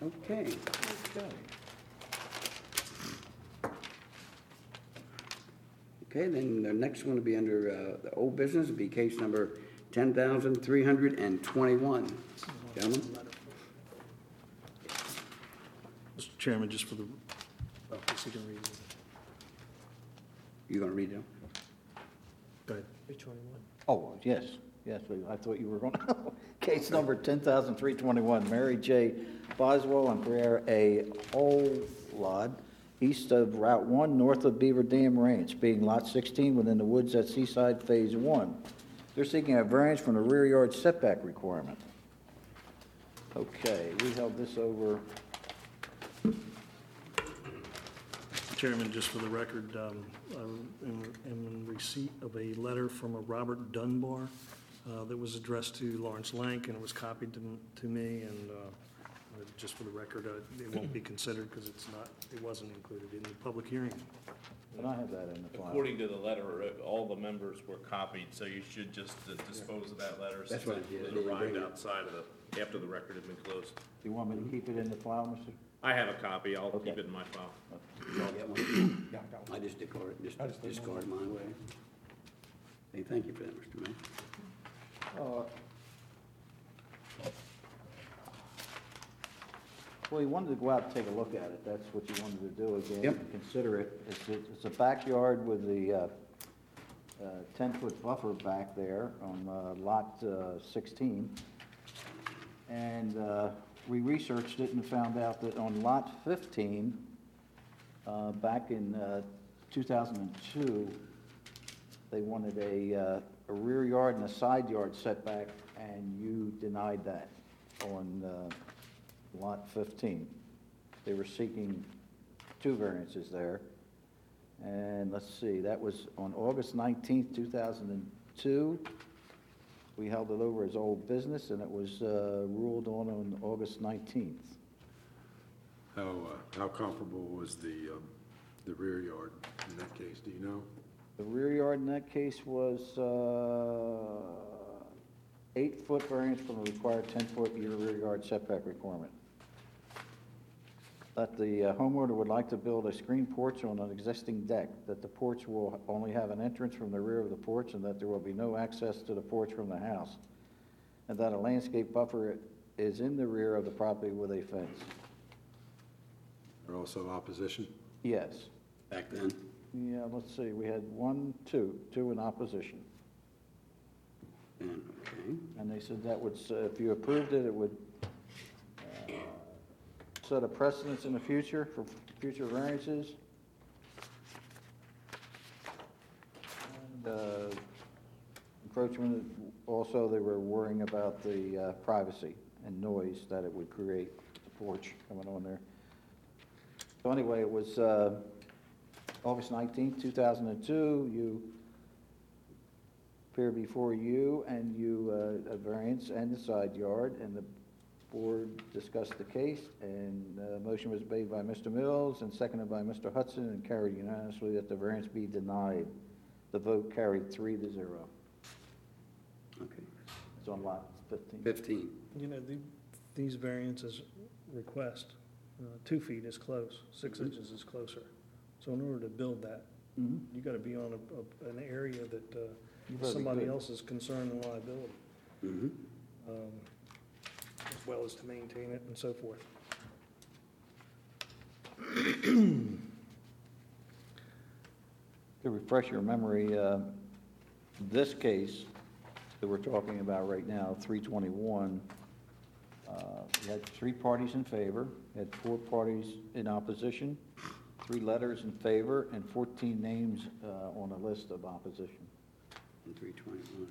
Okay. Okay, then the next one will be under the old business, will be case number 10,321. Gentlemen? Mr. Chairman, just for the, is he going to read it? You gonna read it? Go ahead. Oh, yes, I thought you were going to. Case number 10,321, Mary J. Boswell and Pereira A. Holod, east of Route 1, north of Beaver Dam Ranch, being Lot 16 within the woods at Seaside Phase 1. They're seeking a variance from the rear yard setback requirement. Okay, we held this over. Chairman, just for the record, I'm in receipt of a letter from a Robert Dunbar that was addressed to Lawrence Lank, and it was copied to me, and just for the record, it won't be considered because it wasn't included in the public hearing. And I have that in the file. According to the letter, all the members were copied, so you should just dispose of that letter. That's what I did. It arrived outside of after the record had been closed. Do you want me to keep it in the file, Mr.? I have a copy. I'll Okay. keep it in my file. I just discard mine away. Hey, thank you for that, Mr. Mayor. Well, you wanted to go out and take a look at it. That's what you wanted to do again. Yep. And consider it. It's a backyard with the 10-foot buffer back there on lot 16. And we researched it and found out that on lot 15, back in 2002, they wanted a rear yard and a side yard setback, and you denied that on lot 15. They were seeking 2 variances there. And let's see, that was on August 19th, 2002. We held it over as old business, and it was ruled on August 19th. How comparable was the rear yard in that case? Do you know? The rear yard in that case was 8-foot variance from the required 10-foot rear yard setback requirement. That the homeowner would like to build a screen porch on an existing deck, that the porch will only have an entrance from the rear of the porch, and that there will be no access to the porch from the house, and that a landscape buffer is in the rear of the property with a fence. Or also opposition? Yes. Back then? Yeah, let's see, we had 2 in opposition. And, okay. And they said that would, if you approved it, it would set a precedence in the future for future variances. And encroachment, also they were worrying about the privacy and noise that it would create, the porch coming on there. So anyway, it was August 19th, 2002, you appeared before you, and you, a variance and the side yard, and the board discussed the case, and a motion was made by Mr. Mills and seconded by Mr. Hudson, and carried unanimously that the variance be denied. The vote carried 3-0. Okay. It's on lot 15. 15. You know, these variances request 2 feet is close, 6 inches is closer. So in order to build that, you got to be on an area that somebody else is concerned and liability, as well as to maintain it and so forth. To refresh your memory, this case that we're talking about right now, 321, we had 3 parties in favor, we had 4 parties in opposition, 3 letters in favor, and 14 names on a list of opposition. And 321.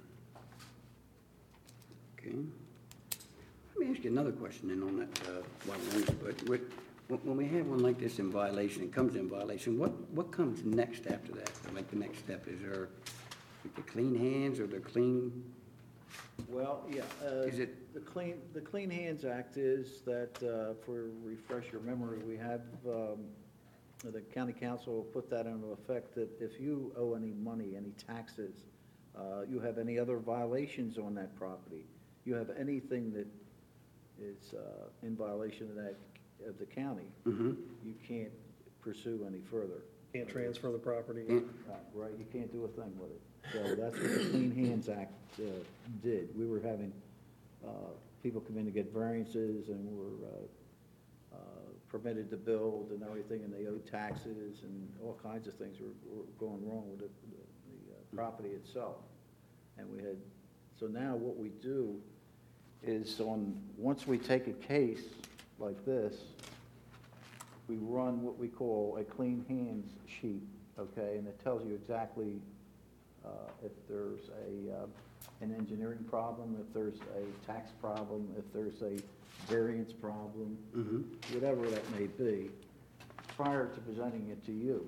Okay. Let me ask you another question then on that, while we're on this, but when we have one like this in violation, it comes in violation, what comes next after that? Like the next step, is there like the clean hands or the clean? Well, yeah. Is it the Clean Hands Act is that, for refresh your memory, we have the county council will put that into effect that if you owe any money, any taxes, you have any other violations on that property, you have anything that is in violation of that, of the county, Mm-hmm. you can't pursue any further. Can't transfer the property. Right, you can't do a thing with it. So that's what the Clean Hands Act did. We were having people come in to get variances and were permitted to build and everything, and they owed taxes, and all kinds of things were going wrong with the property itself. And we had, so now what we do is once we take a case like this, we run what we call a clean hands sheet, okay? And it tells you exactly if there's an engineering problem, if there's a tax problem, if there's a variance problem, whatever that may be, prior to presenting it to you.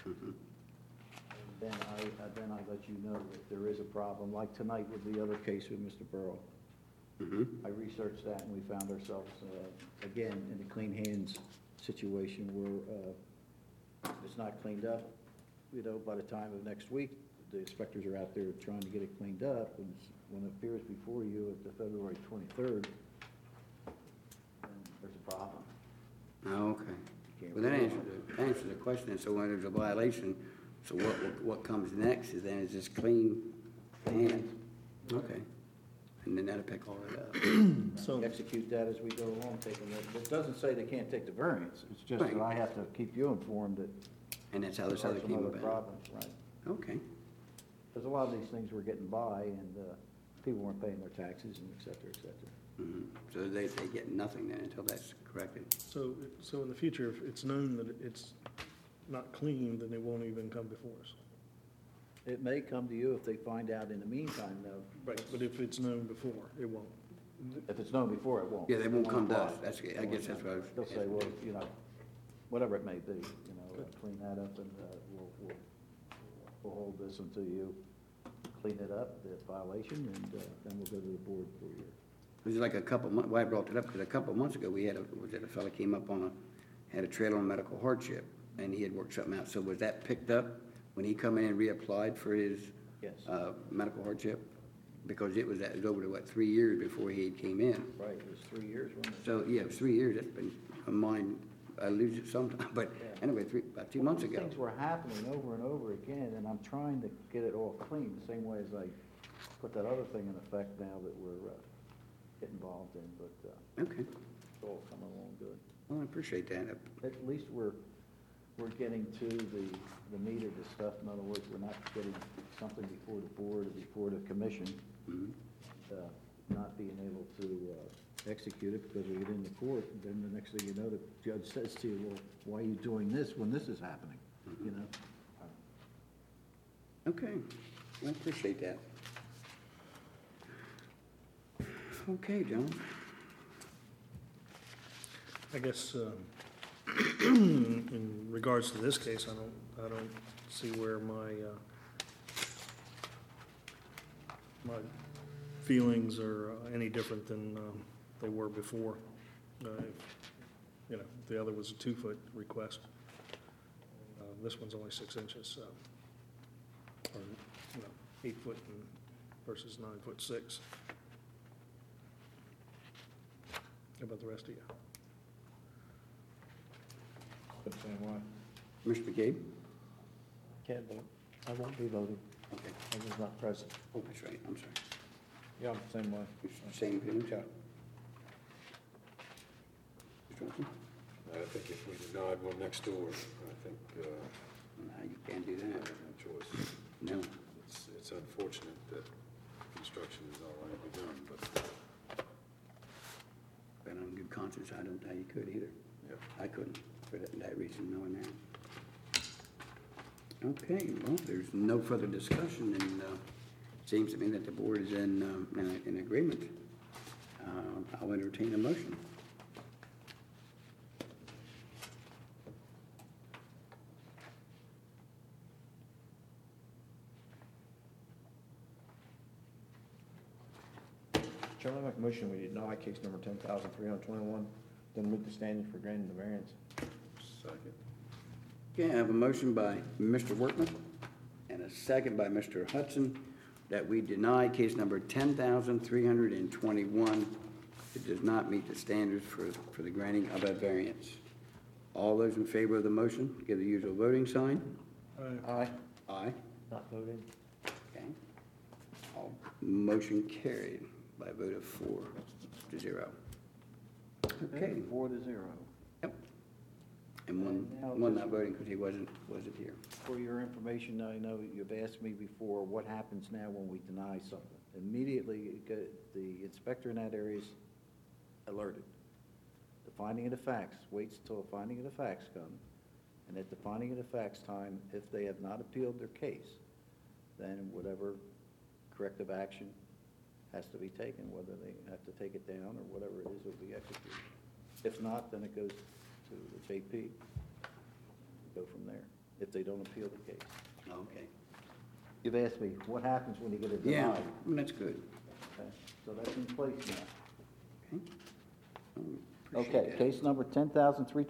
Then I let you know if there is a problem, like tonight with the other case with Mr. Burrow. I researched that and we found ourselves, again, in a clean hands situation where it's not cleaned up. You know, by the time of next week, the inspectors are out there trying to get it cleaned up, and when it appears before you at the February 23rd, then there's a problem. Oh, okay. Can't Well, that rule answers the question. So when there's a violation, so what comes next is then is just clean hands? Okay. And then that'll pick all that up. So, We execute that as we go along, taking it. It doesn't say they can't take the variance, it's just that Right. I have to keep you informed that And that's how there this are other some came other about. problems, right? Okay. Because a lot of these things were getting by, and people weren't paying their taxes, and et cetera, et cetera. Mhm. So they get nothing then until that's corrected. so in the future, if it's known that it's not clean, then it won't even come before us. It may come to you if they find out in the meantime, though. Right, but if it's known before, it won't. If it's known before, it won't. Yeah, they won't come to us. apply. That's, I guess that's what I was. They'll say, well, you know, whatever it may be, you know, clean that up, and we'll hold this until you clean it up, the violation, and then we'll go to the board for you. It was like a couple months, why I brought it up, because a couple of months ago, we had a fella came up had a trailer on medical hardship, and he had worked something out. So was that picked up when he come in and reapplied for his Yes. medical hardship? Because it was over to, 3 years before he came in. Right, it was 3 years, wasn't it? So, yeah, it was 3 years. That's been, mine, I lose it sometimes, but Yeah. anyway, about 2 months These ago. things were happening over and over again, and I'm trying to get it all clean, the same way as I put that other thing in effect now that we're getting involved in, but Okay. it's all coming along good. Well, I appreciate that. At least we're getting to the meat of the stuff. In other words, we're not getting something before the board or before the commission, not being able to execute it because we get into court, and then the next thing you know, the judge says to you, well, why are you doing this when this is happening, you know? Okay, I appreciate that. Okay, John. I guess, in regards to this case, I don't see where my feelings are any different than they were before. You know, the other was a 2-foot request. This one's only 6 inches, so, or, 8 foot versus 9'6". How about the rest of you? The same way. Mr. McCabe? Can't vote. I won't be voting. Okay. I was not present. Oh, that's right, I'm sorry. Yeah, same way. Same opinion? Yeah. Mr. Wilson? I think if we denied one next door, I think No, you can't do we have that. no choice. No. It's unfortunate that construction is already begun, but, But on good conscience, I don't know how you could either. yeah. I couldn't, for that reason, knowing that. Okay, well, there's no further discussion, and it seems to me that the board is in agreement. I'll entertain a motion. Chairman, I make a motion, we deny case number 10,321, doesn't meet the standards for granting the variance. Second. Okay, I have a motion by Mr. Workman and a second by Mr. Hudson that we deny case number 10,321 It does not meet the standards for the granting of a variance. All those in favor of the motion, give the usual voting sign. Aye. Aye. Not voting. Okay. All motion carried by a vote of 4-0. Okay. 4-0. Yep. And one not voting because he wasn't here. For your information, I know you've asked me before, what happens now when we deny something? Immediately, the inspector in that area is alerted. The finding of the facts, waits till a finding of the facts come, and at the finding of the facts time, if they have not appealed their case, then whatever corrective action has to be taken, whether they have to take it down or whatever it is will be executed. If not, then it goes to the JP, go from there, if they don't appeal the case. Okay. You've asked me, what happens when you get a Yeah, denial? that's good. Okay, so that's in place now. Okay. Appreciate Okay, that. case number 10,320.